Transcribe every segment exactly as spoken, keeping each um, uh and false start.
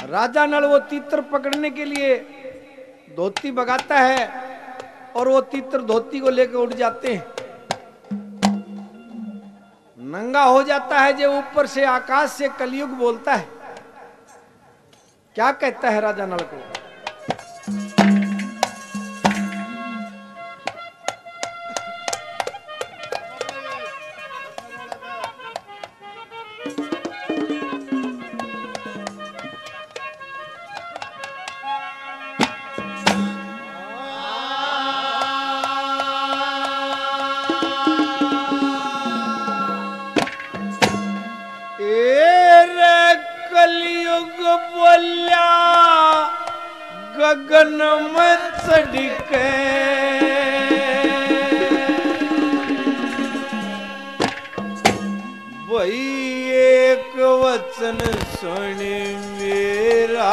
राजा नल वो तीतर पकड़ने के लिए धोती भगाता है और वो तीतर धोती को लेकर उड़ जाते हैं। नंगा हो जाता है जो ऊपर से आकाश से कलयुग बोलता है। क्या कहता है राजा नल को? बोल्या गगन में चढ़के वही एक वचन सुन मेरा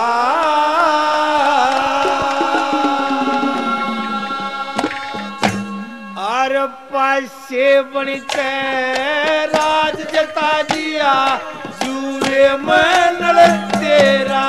आर पासे बनते राज जता दिया जुए में नल तेरा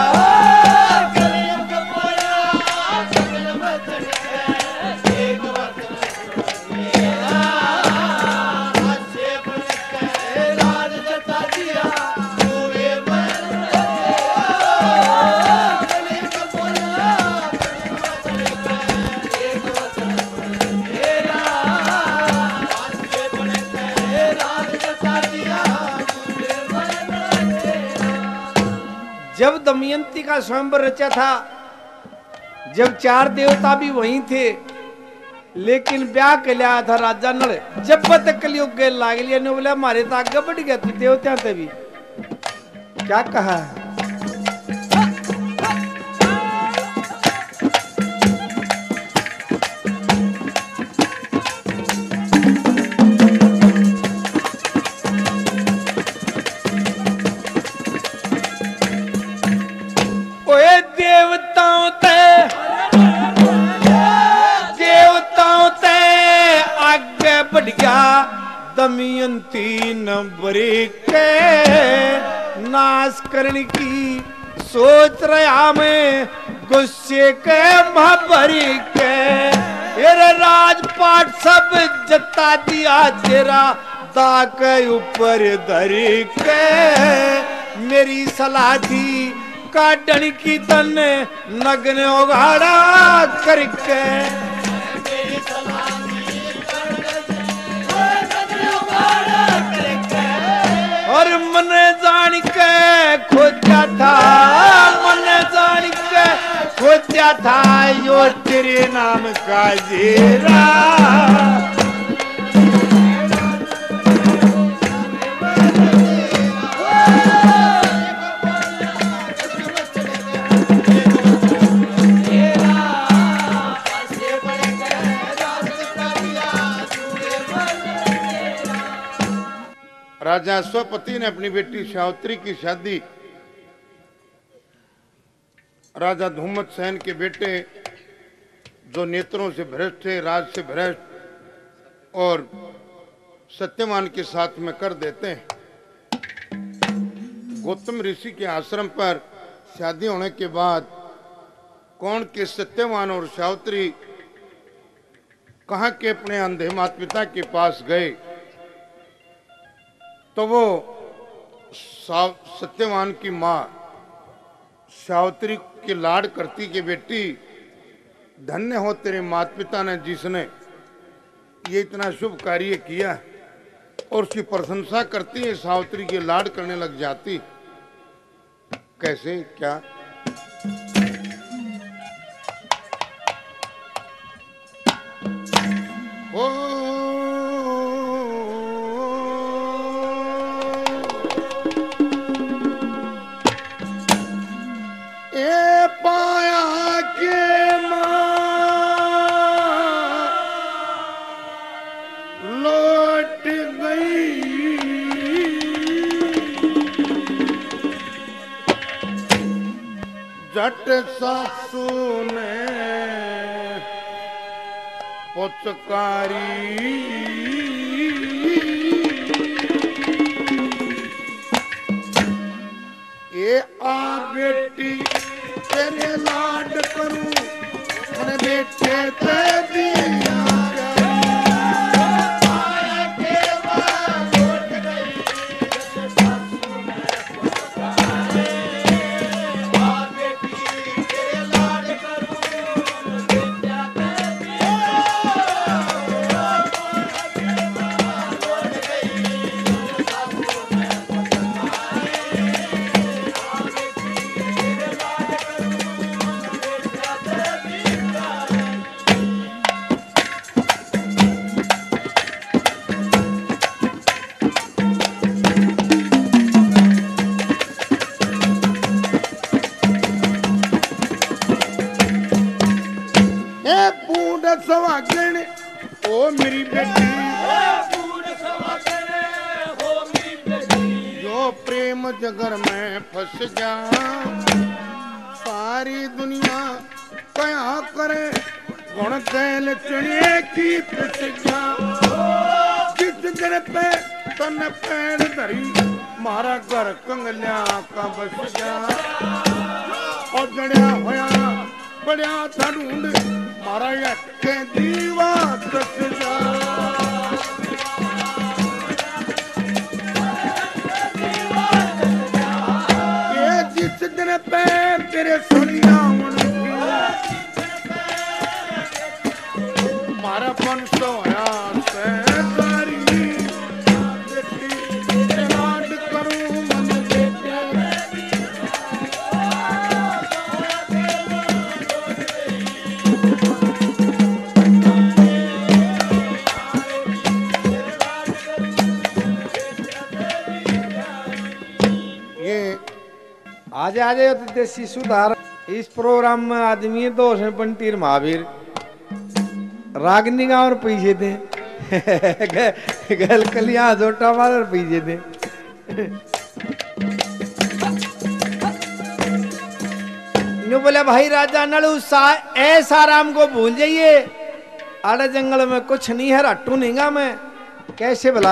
जब दमयंती का स्वयंवर रचा था, जब चार देवता भी वहीं थे, लेकिन ब्याह कर लिया था राजा नल। जब तक कलयुग के लाग लिया ने बोला हमारे तो आगे बढ़ गया तू देवता तभी क्या कहा है? देवताओं ते देवताओं ते आगे बढ़ गया दमयंती नंबरी के नाश करने की सोच रहा मैं गुस्से के महाभरी के तेरे राजपाट सब जता दिया तेरा दाग के ऊपर धरी के मेरी सलाह थी काटन की तन नग्न उघाड़ा करके और मन जान के खोजा था मन जान के खोजा था यो तेरे नाम का जीरा राजा स्वपति ने अपनी बेटी सावित्री की शादी राजा धूमत सेन के बेटे जो नेत्रों से भ्रष्ट थे, राज से भ्रष्ट और सत्यवान के साथ में कर देते हैं। गौतम ऋषि के आश्रम पर शादी होने के बाद कौन के सत्यवान और सावित्री कहाँ के अपने अंधे माता पिता के पास गए तो वो सत्यवान की माँ सावित्री के लाड करती के बेटी धन्य हो तेरे माता पिता ने जिसने ये इतना शुभ कार्य किया और उसकी प्रशंसा करती है। सावित्री के लाड करने लग जाती। कैसे क्या? ओ पाया के मां लौट गई जट सासू ने पुचकारी ये आ बेटी तेरे लाड करूं मन बेटे ते दिया सवागण ओ मेरी बेटी जो प्रेम जगर में फंस गया सारी दुनिया क्या करे गुण कैल चुनिए की फंस गया जिस घर पे तन पैर धरी मारा घर कंगलिया का बस गया और जड़िया होया बड़िया था ढूंढ मारा के दीवा तक जा ये जिस दिन पे तेरे सोनिया मारा पन सोया से तारी लाड करूं मन बेटे आज आज देसी सुधार इस प्रोग्राम में आदमी तो है पंटीर महावीर रागनी गाँव और पैसे दे गल कलिया जोटा मार और पैसे दे नो बोले भाई राजा नलू सा ऐसा राम को भूल जाइए आड़े जंगल में कुछ नहीं है रट्टू नहींगा मैं कैसे भला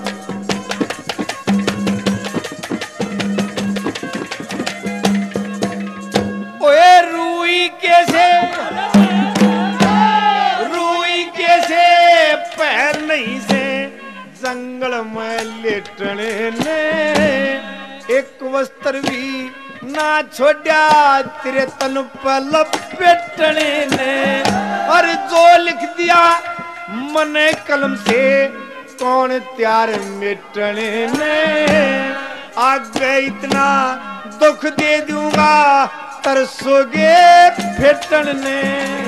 रूई कैसे रूई कैसे पैर नहीं से जंगल में लेटने ने एक वस्त्र भी ना छोड़ा तेरे तन पर लपेटने ने और जो लिख दिया मन कलम से कौन त्यार मिटने ने आगे इतना दुख दे दूंगा तरसोगे फेटन ने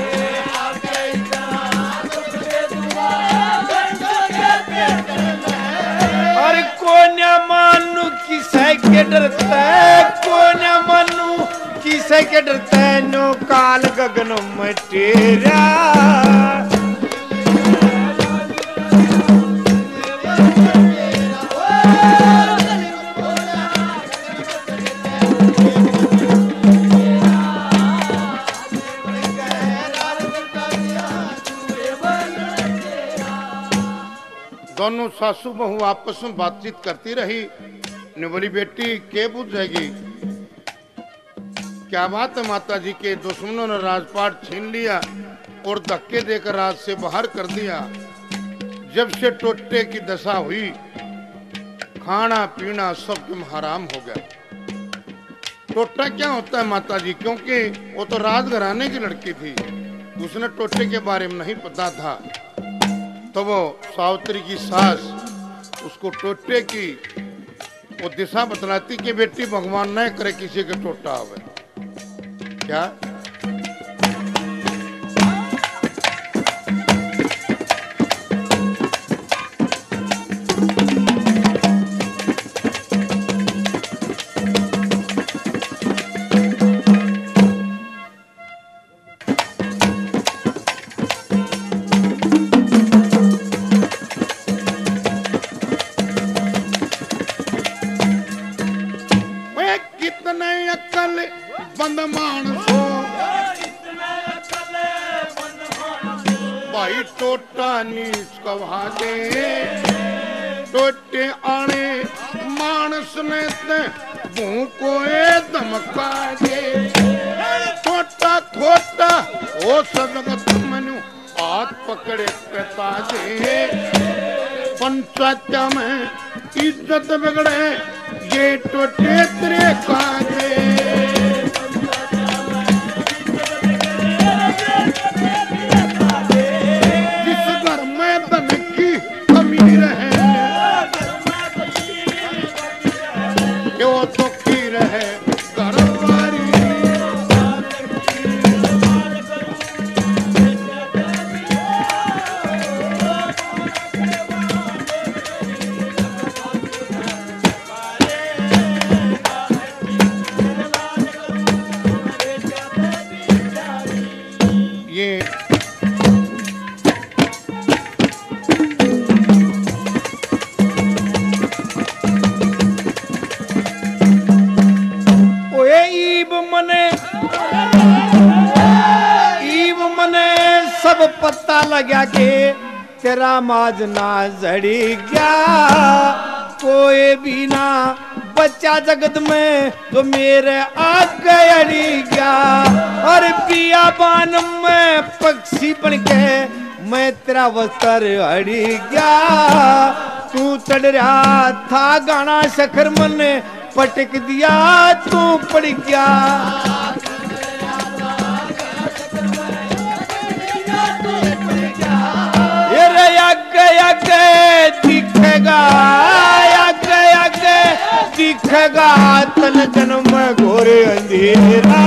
और कोन्या मानू किसे के डरता है कोन्या मानू किसे के डरता है नो काल गगन में तेरा दोनों सासू बहू आपस में बातचीत करती रही ने बोली बेटी के पूछ जाएगी क्या बात है माता जी के दुश्मनों ने राजपाट छीन लिया और धक्के देकर राज से बाहर कर दिया जब से टोटे की दशा हुई खाना पीना सब तुम हराम हो गया टोटा क्या होता है माता जी क्योंकि वो तो राजघराने की लड़की थी उसने टोटे के बारे में नहीं पता था तो वो सावित्री की सास उसको टोटे की वो दिशा बतलाती कि बेटी भगवान न करे किसी के टोटा आवे क्या भाई टोटा नीच कहा दे टोटे आने मानस ने ते भूको ए धमका दे छोटा खोटा ओ सदगत मनु हाथ पकड़े कहता दे पंचायत में इज्जत बिगड़े ये टोटे तेरे काजे जिस घर में धन की कमी रहे वो तो की रहे घरवारी ये ओए ईब मने ईब मने सब पता लगा के तेरा माजना जड़ी गया कोई भी ना बच्चा जगत में जो मेरे आगे अड़ी गया और बियाबान में पक्षी बन के मैं तेरा वस्त्र अड़ी गया तू चढ़ रहा था गाना शखर मन पटक दिया तू पड़ गया ये रे आगे आगे दिखेगा आगे आगे दिखेगा तन जन्म घोरे अंधेरा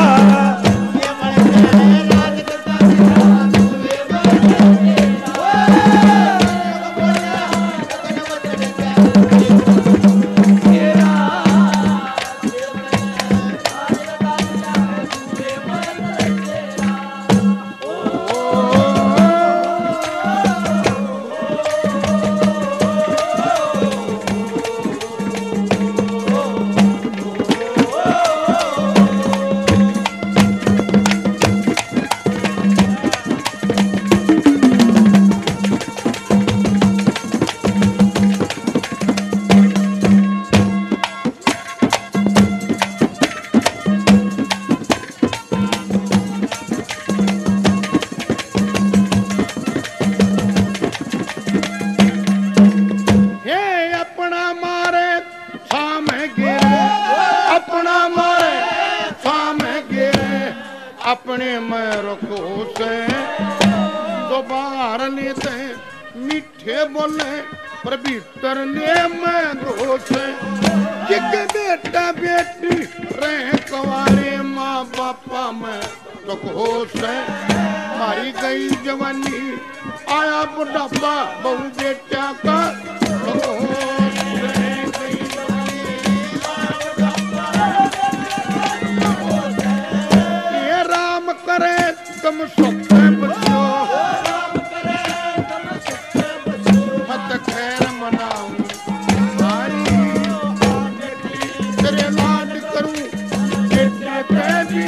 अपने में रखो से तो बाहर लेते मीठे बोले पर भीतर ने मैं दोष कि बेटा बेटी रहे कवारे माँ बापा में रखो से मारी गई जवानी आया बुढ़ापा बहु बेटा का करे तुम सुख बचो मत खैर मनाऊं मारी तेरे लाड करूं बेटे तेरी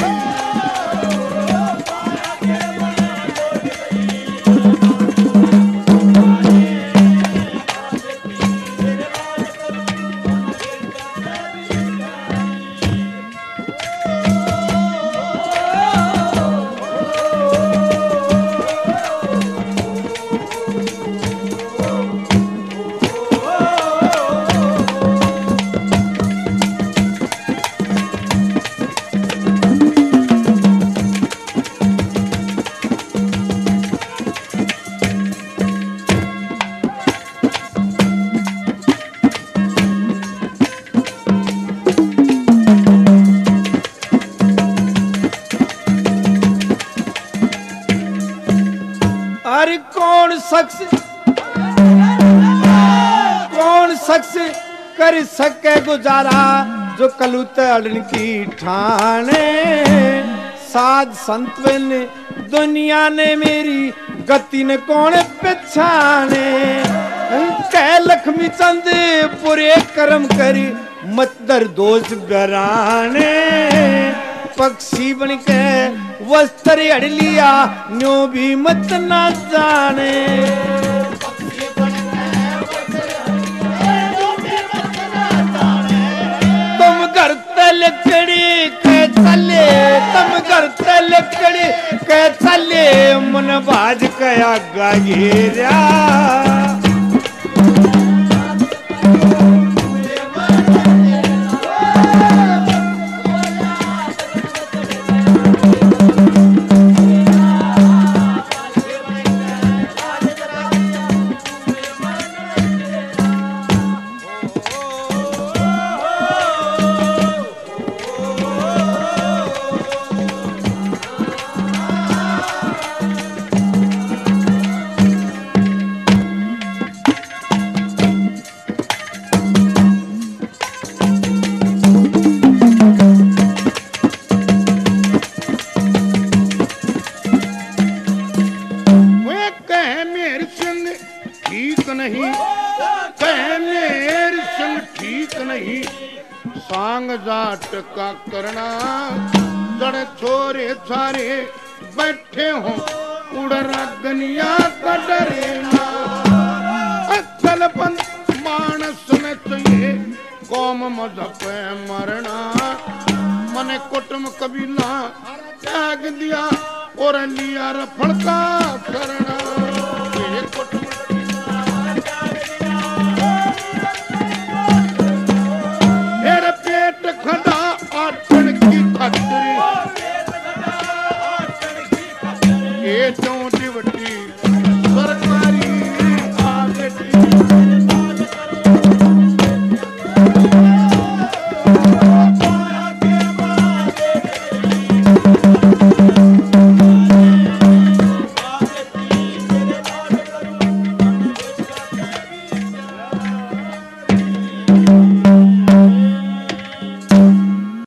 अरे कौन शख्स कौन शख्स कर सके गुजारा जो कलूत अड़न की ठाने साध संतवन दुनिया ने मेरी गति ने कौन पछाने कह लक्ष्मी चंद पूरे कर्म करी मत दर दोष गराने पक्षी बन के वस्त्र अड़ लिया न्यो भी मत ना जाने तुम चले तम करते लकड़ी कह चले मन बाज कया गागेरा सांग जाट का करना जड़ छोरे सारे बैठे हो उड़रा गनिया का डरेना अक्ल बंद मानस में चाहिए कौम मजहब मरना मने कुटुम कबीला त्याग दिया और लिया रफड़का करना ये कुटुम